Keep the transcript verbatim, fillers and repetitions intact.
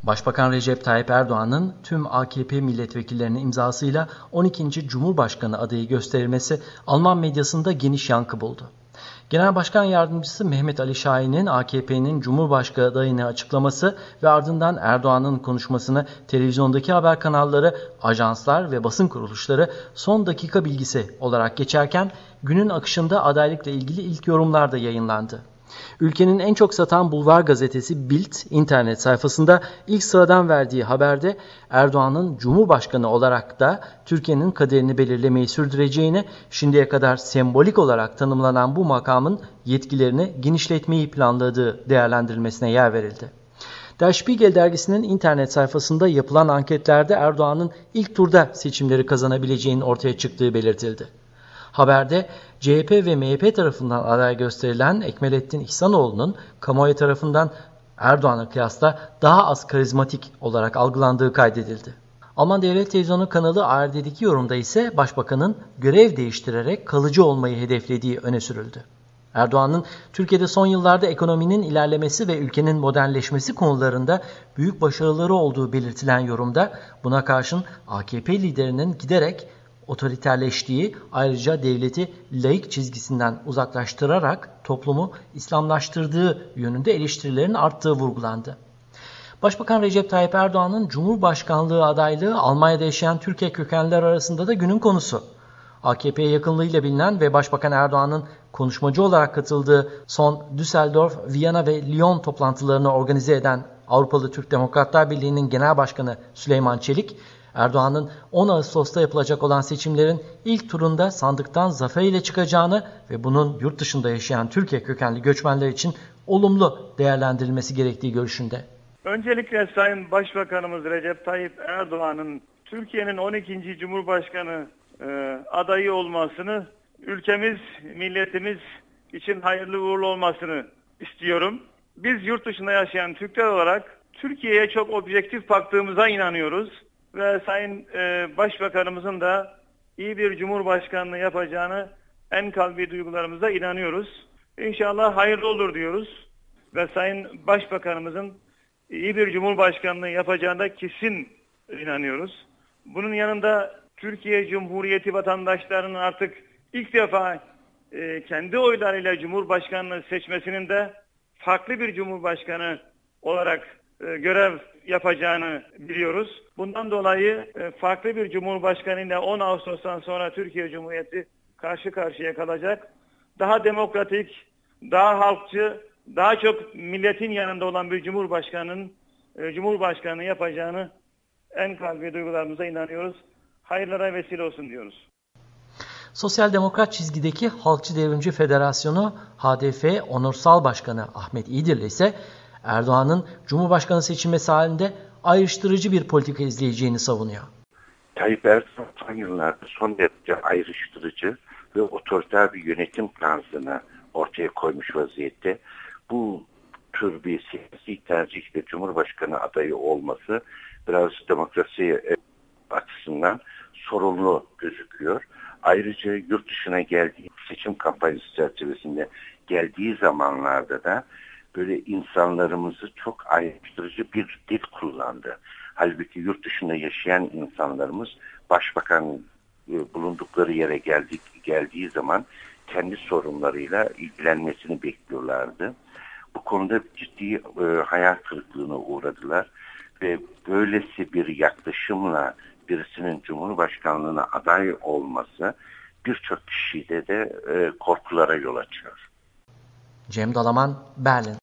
Başbakan Recep Tayyip Erdoğan'ın tüm A K P milletvekillerinin imzasıyla on ikinci Cumhurbaşkanı adayı gösterilmesi Alman medyasında geniş yankı buldu. Genel Başkan Yardımcısı Mehmet Ali Şahin'in A K P'nin Cumhurbaşkanı adayını açıklaması ve ardından Erdoğan'ın konuşmasını televizyondaki haber kanalları, ajanslar ve basın kuruluşları son dakika bilgisi olarak geçerken günün akışında adaylıkla ilgili ilk yorumlar da yayınlandı. Ülkenin en çok satan bulvar gazetesi Bild internet sayfasında ilk sıradan verdiği haberde Erdoğan'ın Cumhurbaşkanı olarak da Türkiye'nin kaderini belirlemeyi sürdüreceğini, şimdiye kadar sembolik olarak tanımlanan bu makamın yetkilerini genişletmeyi planladığı değerlendirilmesine yer verildi. Der Spiegel dergisinin internet sayfasında yapılan anketlerde Erdoğan'ın ilk turda seçimleri kazanabileceğinin ortaya çıktığı belirtildi. Haberde C H P ve M H P tarafından aday gösterilen Ekmelettin İhsanoğlu'nun kamuoyu tarafından Erdoğan'a kıyasla daha az karizmatik olarak algılandığı kaydedildi. Alman Devlet Televizyonu kanalı A R D'deki yorumda ise Başbakan'ın görev değiştirerek kalıcı olmayı hedeflediği öne sürüldü. Erdoğan'ın Türkiye'de son yıllarda ekonominin ilerlemesi ve ülkenin modernleşmesi konularında büyük başarıları olduğu belirtilen yorumda buna karşın A K P liderinin giderek otoriterleştiği, ayrıca devleti laik çizgisinden uzaklaştırarak toplumu İslamlaştırdığı yönünde eleştirilerin arttığı vurgulandı. Başbakan Recep Tayyip Erdoğan'ın Cumhurbaşkanlığı adaylığı Almanya'da yaşayan Türkiye kökenliler arasında da günün konusu. A K P'ye yakınlığıyla bilinen ve Başbakan Erdoğan'ın konuşmacı olarak katıldığı son Düsseldorf, Viyana ve Lyon toplantılarını organize eden Avrupalı Türk Demokratlar Birliği'nin Genel Başkanı Süleyman Çelik, Erdoğan'ın on Ağustos'ta yapılacak olan seçimlerin ilk turunda sandıktan zafer ile çıkacağını ve bunun yurt dışında yaşayan Türkiye kökenli göçmenler için olumlu değerlendirilmesi gerektiği görüşünde. Öncelikle Sayın Başbakanımız Recep Tayyip Erdoğan'ın Türkiye'nin on ikinci Cumhurbaşkanı e, adayı olmasını, ülkemiz, milletimiz için hayırlı uğurlu olmasını istiyorum. Biz yurt dışında yaşayan Türkler olarak Türkiye'ye çok objektif baktığımıza inanıyoruz. Ve Sayın e, Başbakanımızın da iyi bir Cumhurbaşkanlığı yapacağını en kalbi duygularımıza inanıyoruz. İnşallah hayırlı olur diyoruz. Ve Sayın Başbakanımızın iyi bir Cumhurbaşkanlığı yapacağına kesin inanıyoruz. Bunun yanında Türkiye Cumhuriyeti vatandaşlarının artık ilk defa e, kendi oylarıyla Cumhurbaşkanlığı seçmesinin de farklı bir Cumhurbaşkanı olarak e, görev yapacağını biliyoruz. Bundan dolayı e, farklı bir Cumhurbaşkanı ile on Ağustos'tan sonra Türkiye Cumhuriyeti karşı karşıya kalacak. Daha demokratik, daha halkçı, daha çok milletin yanında olan bir Cumhurbaşkanı'nın e, Cumhurbaşkanı yapacağını en kalbi duygularımıza inanıyoruz. Hayırlara vesile olsun diyoruz. Sosyal Demokrat çizgideki Halkçı Devrimci Federasyonu H D F Onursal Başkanı Ahmet İyidirli ise Erdoğan'ın Cumhurbaşkanı seçilmesi halinde ayrıştırıcı bir politika izleyeceğini savunuyor. Tayyip Erdoğan son yıllarda son derece ayrıştırıcı ve otoriter bir yönetim tarzını ortaya koymuş vaziyette. Bu tür bir siyasi tercihle Cumhurbaşkanı adayı olması biraz demokrasi açısından sorunlu gözüküyor. Ayrıca yurt dışına geldiği seçim kampanyası çerçevesinde geldiği zamanlarda da böyle insanlarımızı çok ayrıştırıcı bir dil kullandı. Halbuki yurt dışında yaşayan insanlarımız başbakan bulundukları yere geldik, geldiği zaman kendi sorunlarıyla ilgilenmesini bekliyorlardı. Bu konuda ciddi e, hayal kırıklığına uğradılar ve böylesi bir yaklaşımla birisinin Cumhurbaşkanlığına aday olması birçok kişide de e, korkulara yol açıyor. Cem Dalaman, Berlin.